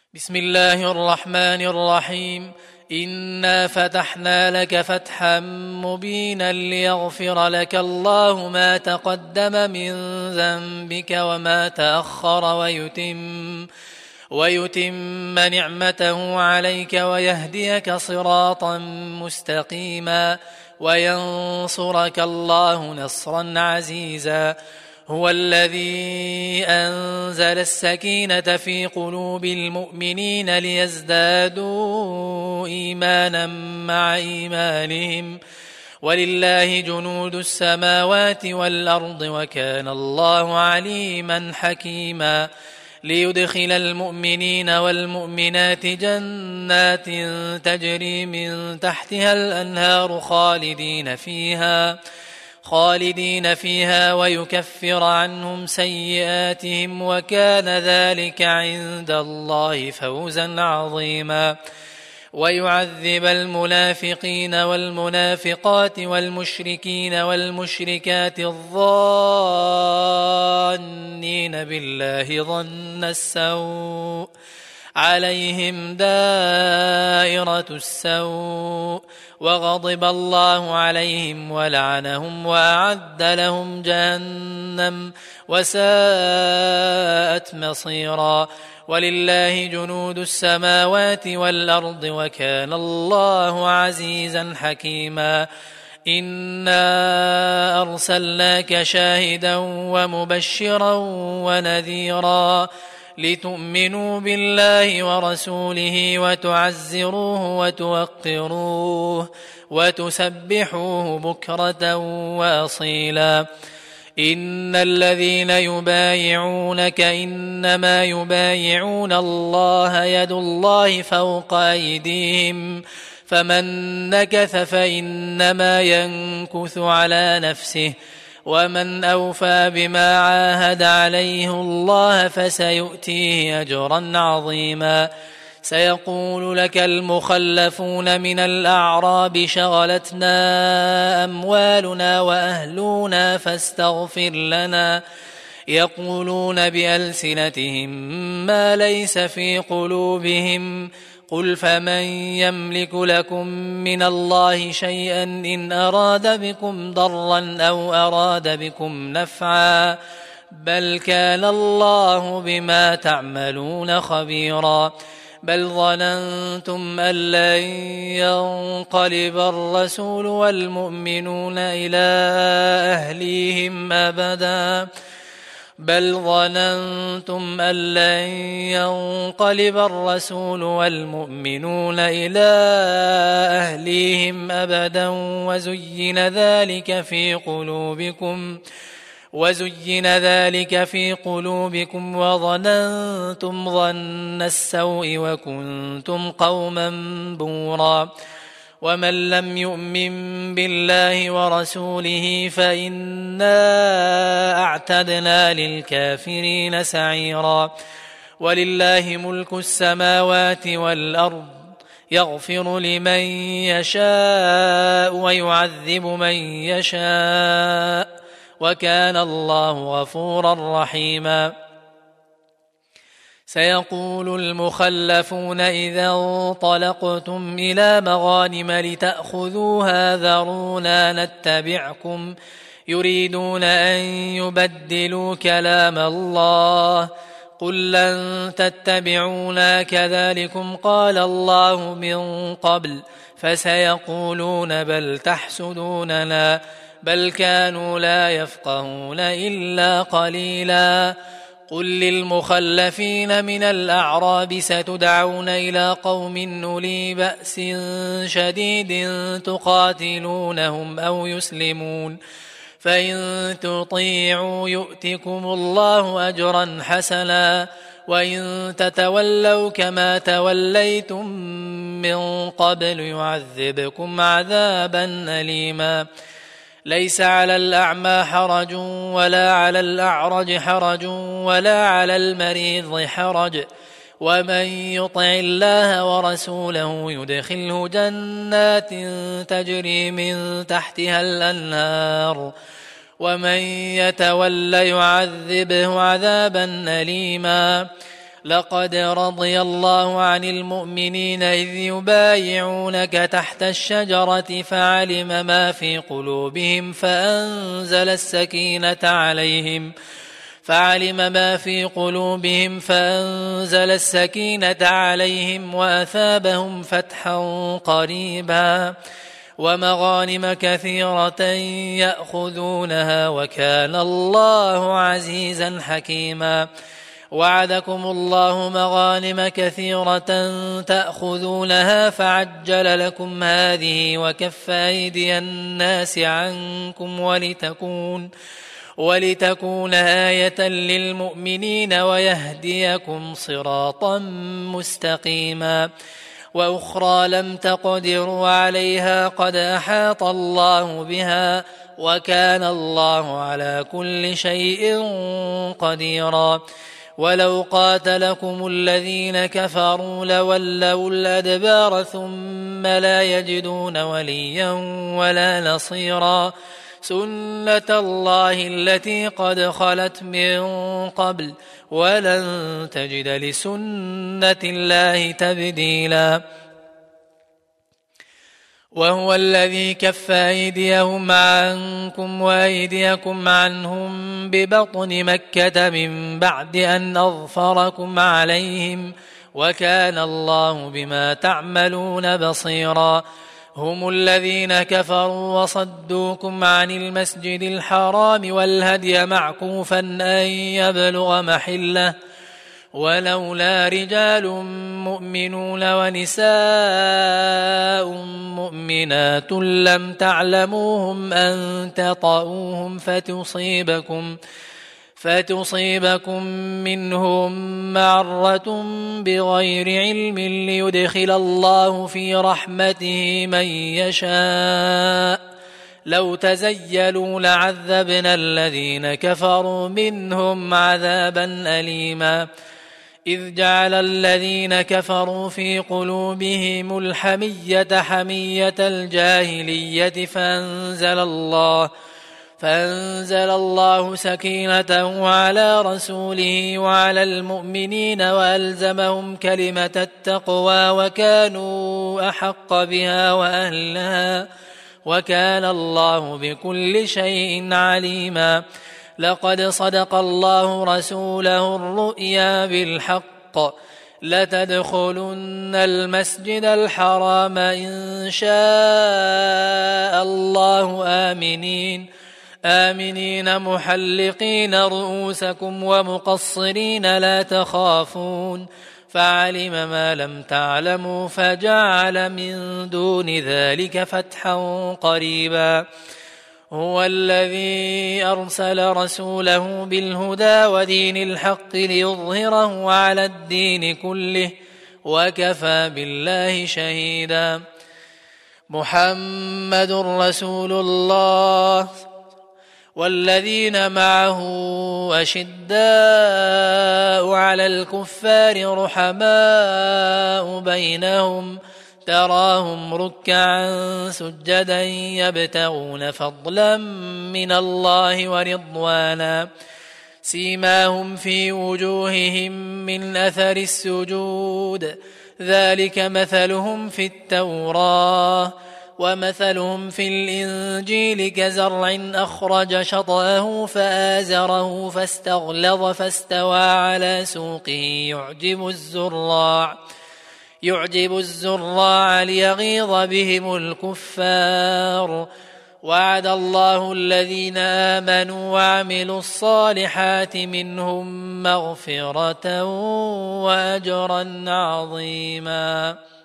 بسم الله الرحمن الرحيم. إنا فتحنا لك فتحا مبينا ليغفر لك الله ما تقدم من ذنبك وما تأخر ويتم نعمته عليك ويهديك صراطا مستقيما وينصرك الله نصرا عزيزا. هو الذي أنزل السكينة في قلوب المؤمنين ليزدادوا إيمانا مع إيمانهم ولله جنود السماوات والأرض وكان الله عليما حكيما. ليدخل المؤمنين والمؤمنات جنات تجري من تحتها الأنهار خالدين فيها ويكفر عنهم سيئاتهم وكان ذلك عند الله فوزا عظيما. ويعذب المنافقين والمنافقات والمشركين والمشركات الظانين بالله ظن السوء عليهم دائرة السوء وغضب الله عليهم ولعنهم وأعد لهم جهنم وساءت مصيرا. ولله جنود السماوات والأرض وكان الله عزيزا حكيما. إنا أرسلناك شاهدا ومبشرا ونذيرا لتؤمنوا بالله ورسوله وتعزروه وتوقروه وتسبحوه بكرة وأصيلا. إن الذين يبايعونك إنما يبايعون الله يد الله فوق أيديهم فمن نكث فإنما ينكث على نفسه ومن أوفى بما عاهد عليه الله فسيؤتيه أجرا عظيما. سيقول لك المخلفون من الأعراب شغلتنا أموالنا وأهلنا فاستغفر لنا يقولون بألسنتهم ما ليس في قلوبهم قل فمن يملك لكم من الله شيئا إن أراد بكم ضرا أو أراد بكم نفعا بل كان الله بما تعملون خبيرا. بل ظننتم أن لن ينقلب الرسول والمؤمنون إلى أهليهم أبدا بل ظننتم أن لن ينقلب الرسول والمؤمنون إلى أهليهم أبدا وزين ذلك في قلوبكم وظننتم ظن السوء وكنتم قوما بورا. ومن لم يؤمن بالله ورسوله فإنا أعتدنا للكافرين سعيرا. ولله ملك السماوات والأرض يغفر لمن يشاء ويعذب من يشاء وكان الله غفورا رحيما. سيقول المخلفون إذا انطلقتم إلى مغانم لتأخذوها ذرونا نتبعكم يريدون أن يبدلوا كلام الله قل لن تتبعونا كذلكم قال الله من قبل فسيقولون بل تحسدوننا بل كانوا لا يفقهون إلا قليلا. قل للمخلفين من الأعراب ستدعون إلى قوم أولي بأس شديد تقاتلونهم أو يسلمون فإن تطيعوا يؤتكم الله أجرا حسنا وإن تتولوا كما توليتم من قبل يعذبكم عذابا أليما. ليس على الأعمى حرج ولا على الأعرج حرج ولا على المريض حرج ومن يطع الله ورسوله يدخله جنات تجري من تحتها الأنهار ومن يتول يعذبه عذابا أليما. لقد رضي الله عن المؤمنين إذ يبايعونك تحت الشجرة فعلم ما في قلوبهم فأنزل السكينة عليهم وأثابهم فتحا قريبا ومغانم كثيرة يأخذونها وكان الله عزيزا حكيما. وعدكم الله مغانم كثيرة تأخذونها فعجل لكم هذه وكف أيدي الناس عنكم ولتكون آية للمؤمنين ويهديكم صراطا مستقيما. وأخرى لم تقدروا عليها قد أحاط الله بها وكان الله على كل شيء قديرا. ولو قاتلكم الذين كفروا لولوا الأدبار ثم لا يجدون وليا ولا نصيرا. سنة الله التي قد خلت من قبل ولن تجد لسنة الله تبديلا. وهو الذي كف أيديهم عنكم وأيديكم عنهم ببطن مكة من بعد أن أظفركم عليهم وكان الله بما تعملون بصيرا. هم الذين كفروا وصدوكم عن المسجد الحرام والهدي معكوفا أن يبلغ محله ولولا رجال مؤمنون ونساء مؤمنات لم تعلموهم أن تطؤوهم فتصيبكم منهم معرة بغير علم ليدخل الله في رحمته من يشاء. لو تزيلوا لعذبنا الذين كفروا منهم عذابا أليما. إذ جعل الذين كفروا في قلوبهم الحمية حمية الجاهلية فأنزل الله سكينته على رسوله وعلى المؤمنين وألزمهم كلمة التقوى وكانوا أحق بها وأهلها وكان الله بكل شيء عليما. لقد صدق الله رسوله الرؤيا بالحق لتدخلن المسجد الحرام إن شاء الله آمنين محلقين رؤوسكم ومقصرين لا تخافون فعلم ما لم تعلموا فجعل من دون ذلك فتحا قريبا. هو الذي أرسل رسوله بالهدى ودين الحق ليظهره على الدين كله وكفى بالله شهيدا. محمد رسول الله والذين معه أشداء على الكفار رحماء بينهم تراهم ركعا سجدا يبتغون فضلا من الله ورضوانا سيماهم في وجوههم من أثر السجود ذلك مثلهم في التوراة ومثلهم في الإنجيل كزرع أخرج شطأه فآزره فاستغلظ فاستوى على سوقه يعجب الزراع ليغيظ بهم الكفار. وعد الله الذين آمنوا وعملوا الصالحات منهم مغفرة وأجرا عظيما.